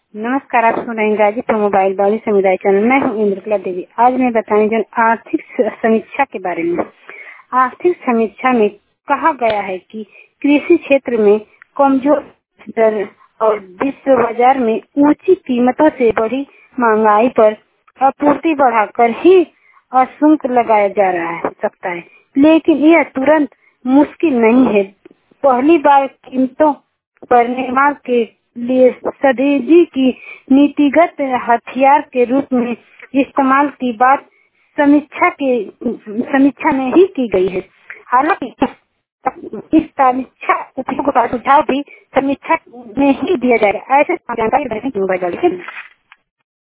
नमस्कार, आप सुन रहे हैं गाजीपुर मोबाइल बाली समुदाय चैनल। मैं हूँ इंद्रकला देवी। आज मैं बताने जो आर्थिक समीक्षा के बारे में। आर्थिक समीक्षा में कहा गया है कि कृषि क्षेत्र में कमजोर दर और विश्व बाजार में ऊंची कीमतों से बढ़ी महंगाई पर आपूर्ति बढ़ाकर ही शुल्क लगाया जा रहा है सकता है, लेकिन यह तुरंत मुश्किल नहीं है। पहली बार कीमतों पर निर्माण के लिए सब्सिडी की नीतिगत हथियार के रूप में इस्तेमाल की बात समीक्षा में ही की गई है। हालांकि इस समीक्षा उपयोग का सुझाव भी समीक्षा में ही दिया जाएगा। ऐसे जानकारी देने की मोबाइल